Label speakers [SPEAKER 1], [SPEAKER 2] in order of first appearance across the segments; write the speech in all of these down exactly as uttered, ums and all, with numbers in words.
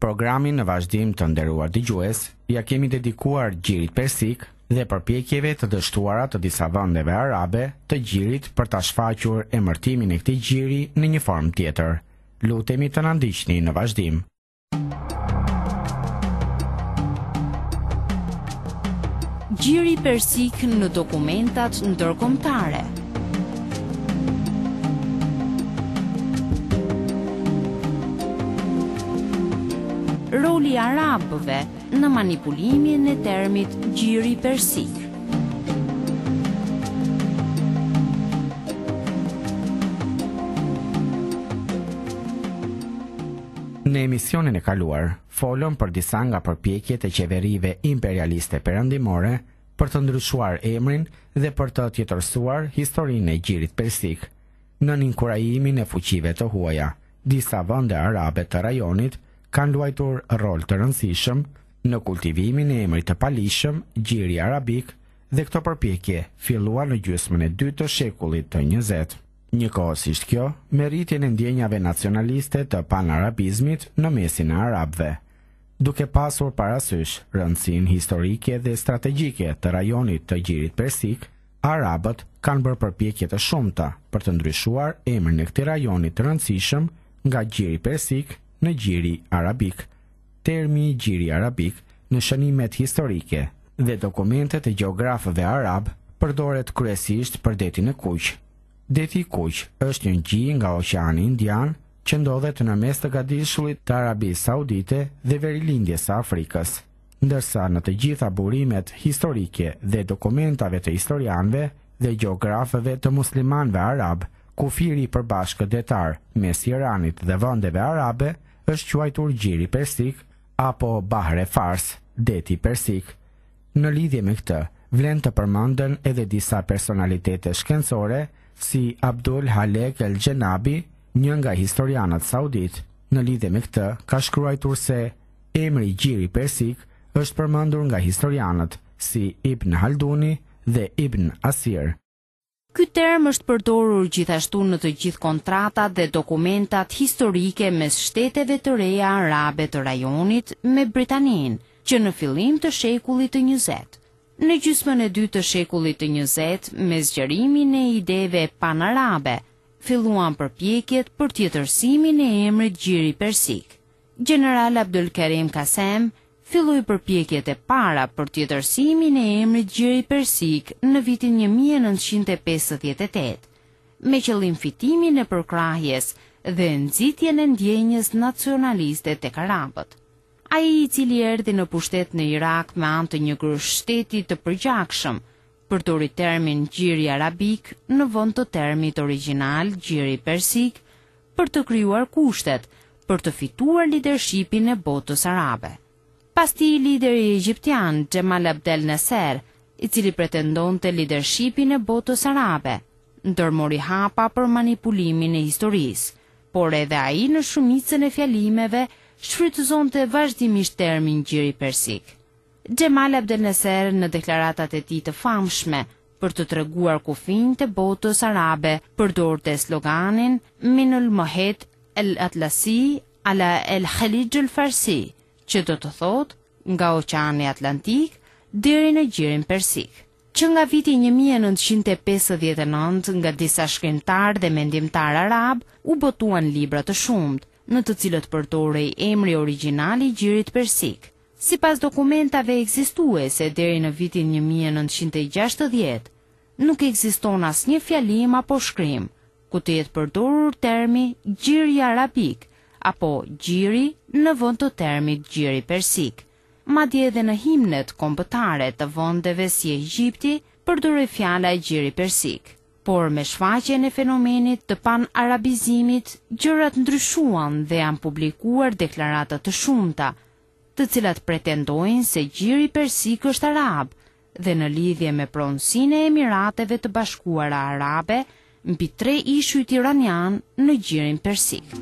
[SPEAKER 1] Programin në vazhdim të nderuar dëgjues, ja kemi dedikuar gjirit persik dhe përpjekjeve të dështuara të disa vendeve arabe të gjirit për ta shfaqur emërtimin e këtij gjiri në një formë tjetër. Lutemi të na ndiqni në vazhdim.
[SPEAKER 2] Gjiri persik në dokumentat ndërkombëtare. Roli i arabëve në manipulimin e termit gjiri persik.
[SPEAKER 1] Në emisionin e kaluar, folëm për disa nga përpjekjet e qeverive imperialiste perëndimore për të ndryshuar emrin dhe për të tjetërsuar historinë e gjirit persik. Në inkurajimin e fuqive të huaja, disa vende arabe të rajonit kanë luajtur rol të rëndësishëm në kultivimin e emrit të palishëm gjiri arabik dhe këto përpjekje fillua në gjysmën e dytë të shekullit të njëzet. Njëkohësisht kjo me rritjen e ndjenjave nacionaliste të panarabizmit në mesin e arabëve. Duke pasur parasysh rëndësinë historike dhe strategjike të rajonit të gjirit persik, arabët kanë bërë përpjekje të shumta për të ndryshuar emrin e këtij rajoni të rëndësishëm nga gjiri persik në gjiri arabik. Termi gjiri arabik në shënimet historike dhe dokumentet e gjeografëve arab përdoret kryesisht për detin e Kuq. Deti i Kuq është një gjie nga Oqeani Indian që ndodhet në mes të gadishullit të Arabisë Saudite dhe verilindjes së Afrikës, ndërsa në të gjitha burimet historike dhe dokumentave të historianëve dhe gjeografëve të muslimanëve arab, kufiri i përbashkët detar mes Iranit dhe vendeve arabe është quajtur gjiri persik apo Bahre Fars, deti persik. Në lidhje me këtë, vlen të përmenden edhe disa personalitete shkencore si Abdul Halek El Gjenabi, një nga historianët saudit. Në lidhje me këtë, ka shkruar se emri gjiri persik është përmendur nga historianët si Ibn Halduni dhe Ibn Asir.
[SPEAKER 2] Ky term është përdorur gjithashtu në të gjithë kontratat dhe dokumentat historike mes shteteve të reja arabe të rajonit me Britaninë, që në fillim të shekullit të njëzet. Në gjysmën e dytë të shekullit të njëzet, me zgjerimin e ideve panarabe, filluan përpjekjet për tjetërsimin e emrit gjiri persik. General Abdul Karim Qasem filloi përpjekjet e para për tjetërsimin e emrit gjiri persik në vitin një mijë e nëntëqind e pesëdhjetë e tetë, me qëllim fitimin e përkrahjes dhe nxitjen e ndjenjës nacionaliste tek arabët. Ai i cili erdhi në pushtet në Irak me anë të një kryesh-shteti të përgjakshëm, përdori termin gjiri arabik në vend të termit origjinal gjiri persik për të krijuar kushtet për të fituar lidershipin e botës arabe. Pasti lideri egjiptian Xhemal Abdel Nasser, i cili pretendonte lidershipin e botës arabe, ndërmori hapa për manipulimin e historisë, por edhe ai në shumicën e fjalimeve shfrytëzonte vazhdimisht termin gjiri persik. Xhemal Abdel Nasser në deklaratat e tij të famshme për të treguar kufijnë të botës arabe përdorte sloganin Minul Mohet El Atlasi ala El Khalij El Farsi, që do të thot nga Oqeani Atlantik deri në gjirin persik. Që nga viti një mijë e nëntëqind e pesëdhjetë e nëntë nga disa shkrimtar dhe mendimtar arab u botuan libra të shumt, në të cilët përdorej emri origjinal i gjirit persik. Sipas dokumentave ekzistuese deri në vitin një mijë e nëntëqind e gjashtëdhjetë, nuk ekziston asnjë fjalim apo shkrim ku të jetë përdorur termi gjiri arabik apo gjiri në vend të termit gjiri persik. Madje edhe në himnet kombëtare të vendeve si Egjipti përdorej fjala e gjiri persik. Por me shfaqjen e fenomenit të pan-arabizimit, gjërat ndryshuan dhe janë publikuar deklarata të shumta, të cilat pretendojnë se gjiri persik është arab dhe në lidhje me pronësinë e Emirateve të Bashkuara Arabe mbi tre ishujt iranian në gjirin persik.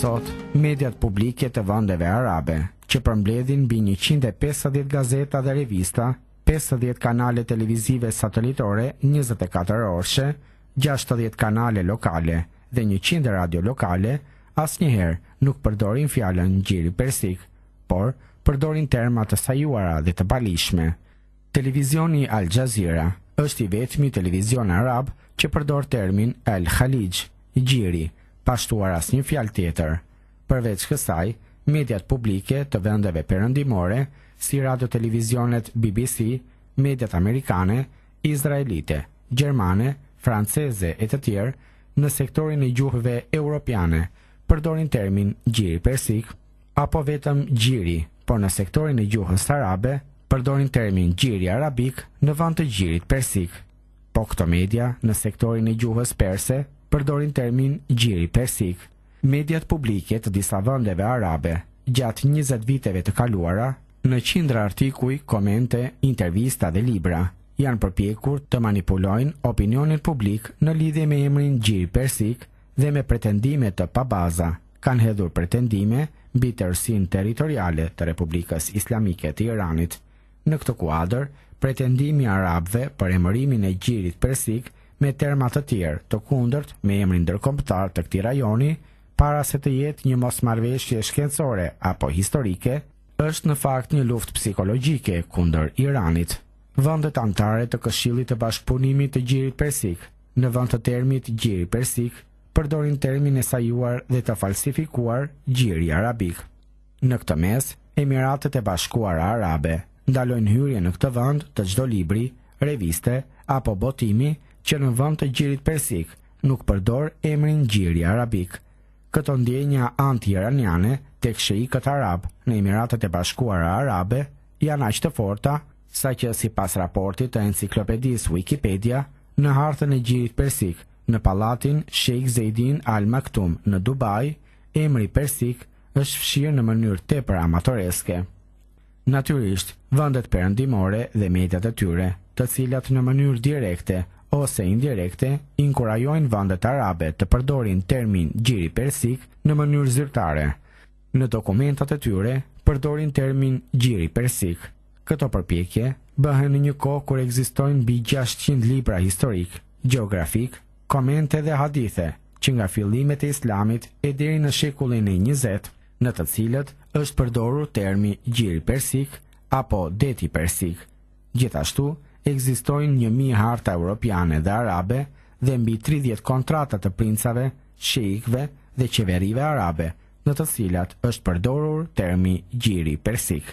[SPEAKER 1] Sot, mediat publike të vendeve arabe, që përmbledhin mbi njëqind e pesëdhjetë gazeta dhe revista, pesëdhjetë kanale televizive satelitore, njëzet e katër orëshe, gjashtëdhjetë kanale lokale dhe njëqind radio lokale, asnjëherë nuk përdorin fjalën gjiri persik, por përdorin terma të sajuara dhe të palishme. Televizioni Al Jazeera është i vetmi televizion arab që përdor termin El Khalij, gjiri, pa shtuar asnjë fjalë tjetër. Përveç kësaj, mediat publike të vendeve perëndimore, si radio-televizionet B B C, mediat amerikane, izraelite, gjermane, franceze e të tjerë, në sektorin e gjuhëve europiane, përdorin termin gjiri persik, apo vetëm gjiri, por në sektorin e gjuhës arabe, përdorin termin gjiri arabik në vend të gjirit persik. Po këto media, në sektorin e gjuhës perse, përdorin termin gjiri persik. Mediat publike të disa vendeve arabe, gjatë njëzet viteve të kaluara, në qindra artikuj, komente, intervista dhe libra, janë përpjekur të manipulojnë opinionin publik në lidhje me emrin gjiri persik dhe me pretendime të pabaza, kanë hedhur pretendime mbi tërësinë territoriale të Republikës Islamike të Iranit. Në këtë kuadër, pretendimi arabëve për emërimin e gjirit persik me terma të tjerë të kundërt me emrin ndërkombëtar të këtij rajoni, para se të jetë një mosmarrëveshje shkencore apo historike, është në fakt një luftë psikologjike kundër Iranit. Vendet anëtare të Këshillit të Bashkëpunimit të Gjirit Persik, në vend të termit gjiri persik, përdorin termin e sajuar dhe të falsifikuar gjiri arabik. Në këtë mes, Emiratet e Bashkuara Arabe ndalojnë hyrje në këtë vend të çdo libri, reviste apo botimi që në vend të gjirit persik nuk përdor emrin gjiri arabik. Këto ndjenja anti-iraniane tek sheikët arab në Emiratet e Bashkuara Arabe janë aq të forta sa që sipas raportit të enciklopedisë Wikipedia, në hartën e gjirit persik në pallatin Sheikh Zeidin Al Maktoum në Dubai, emri persik është fshirë në mënyrë tepër amatoreske. Natyrisht, vendet perëndimore dhe mediat e tyre, të cilat në mënyrë direkte ose indirekte inkurajojnë vendet arabe të përdorin termin gjiri persik në mënyrë zyrtare. Në dokumentat e tyre përdorin termin gjiri persik. Këto përpjekje bëhen në një kohë kur ekzistojnë mbi gjashtëqind libra historik, gjeografik, komente dhe hadithe, që nga fillimet e Islamit e deri në shekullin e njëzet, në të cilët është përdorur termi gjiri persik apo deti persik. Gjithashtu, ekzistojnë një mijë harta europiane dhe arabe dhe mbi tridhjetë kontrata të princave, sheikëve dhe qeverive arabe, në të cilat është përdorur termi gjiri persik.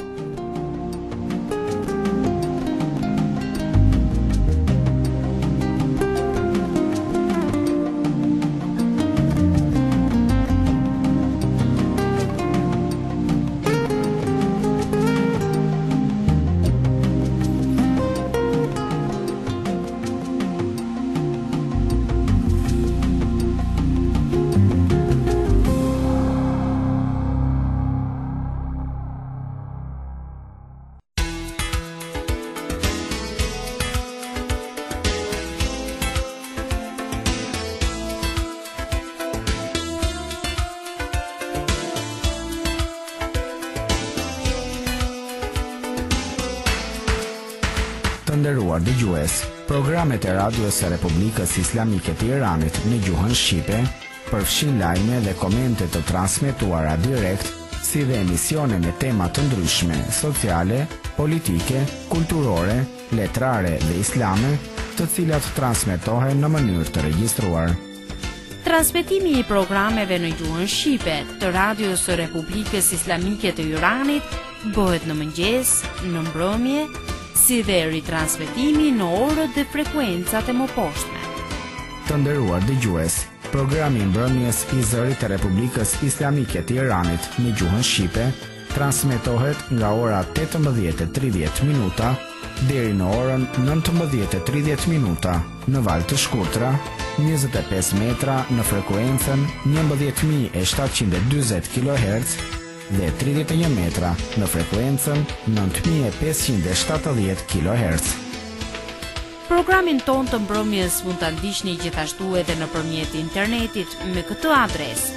[SPEAKER 1] Të nderuar dëgjues, programet e radios së Republikës Islamike të Iranit në gjuhën shqipe përfshin lajme dhe komente të transmetuara direkt, si dhe emisione me tema të ndryshme, sociale, politike, kulturore, letrare dhe islame, të cilat transmetohen në mënyrë të regjistruar.
[SPEAKER 2] Transmetimi i programeve në gjuhën shqipe të radios së Republikës Islamike të Iranit bëhet në mëngjes, në mbrëmje, si dhe ritransmetimi në orët dhe frekuencat e mëposhtme.
[SPEAKER 1] Të nderuar dëgjues, programi mbrëmjes i zërit të Republikës Islamike të Iranit në gjuhën shqipe transmetohet nga ora tetëmbëdhjetë e tridhjetë minuta deri në orën nëntëmbëdhjetë e tridhjetë minuta në valë të shkurtra, njëzet e pesë metra në frekuencën njëmbëdhjetë mijë e shtatëqind e dyzet kilohertz dhe tridhjetë e një metra në frekuencën nëntë mijë e pesëqind e shtatëdhjetë kilohertz.
[SPEAKER 2] Programin ton të mbrëmjes mund ta ndiqni gjithashtu edhe nëpërmjet internetit me këtë adresë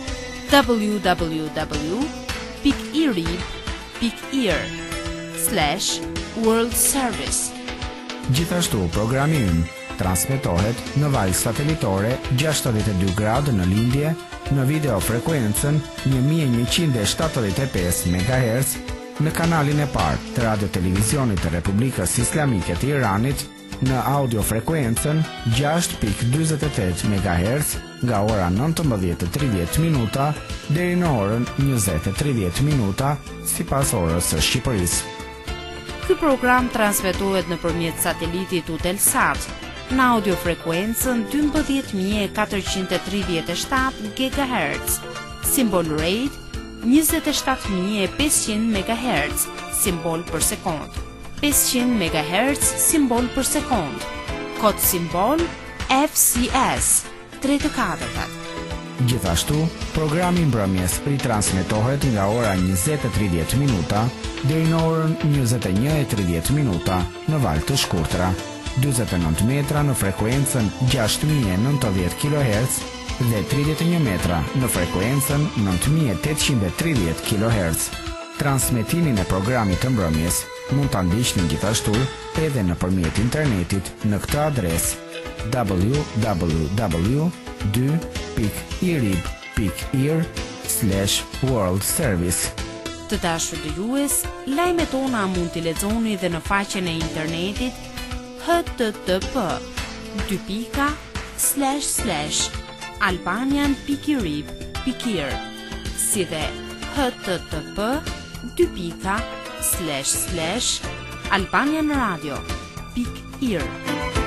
[SPEAKER 2] w w w dot irib dot ir slash world service.
[SPEAKER 1] Gjithashtu, programi ynë transmetohet në valë satelitore gjashtëdhjetë e dy gradë në lindje në video frekuencën një mijë e njëqind e shtatëdhjetë e pesë megahertz në kanalin e parë të radio televizionit të Republikës Islamike të Iranit në audio frekuencën gjashtë pikë dyzet e tetë megahertz nga ora nëntëmbëdhjetë e tridhjetë minuta deri në orën njëzet e tridhjetë minuta sipas orës së Shqipërisë.
[SPEAKER 2] Ky program transmetohet nëpërmjet satelitit Eutelsat në audiofrekuencën dymbëdhjetë mijë e katërqind e tridhjetë e shtatë gigahertz, simbol rate njëzet e shtatë mijë e pesëqind megahertz, simbol për sekond, pesëqind megahertz, simbol për sekond, kod simbol F C S tre të katërtat.
[SPEAKER 1] Gjithashtu, programi mbrëmjes ritransmetohet nga ora njëzet e tridhjetë minuta deri në orën njëzet e një e tridhjetë minuta në valë të shkurtra, dyzet e nëntë metra në frekuencën gjasht mijë e nëntëdhjetë kilohertz dhe tridhjetë e një metra në frekuencën nëntë mijë e tetëqind e tridhjetë kilohertz. Transmetimin e programit të mbrëmjes mund ta ndiqni gjithashtu edhe nëpërmjet internetit në këtë adresë w w w dot irib dot ir slash world service.
[SPEAKER 2] Të dashur dëgjues, lajmet tona mund t'i lexoni dhe në faqen e internetit h t t p dy pika slash slash albanian pikirib pikir si dhe h t t p dy pika slash slash albanian radio pik ir.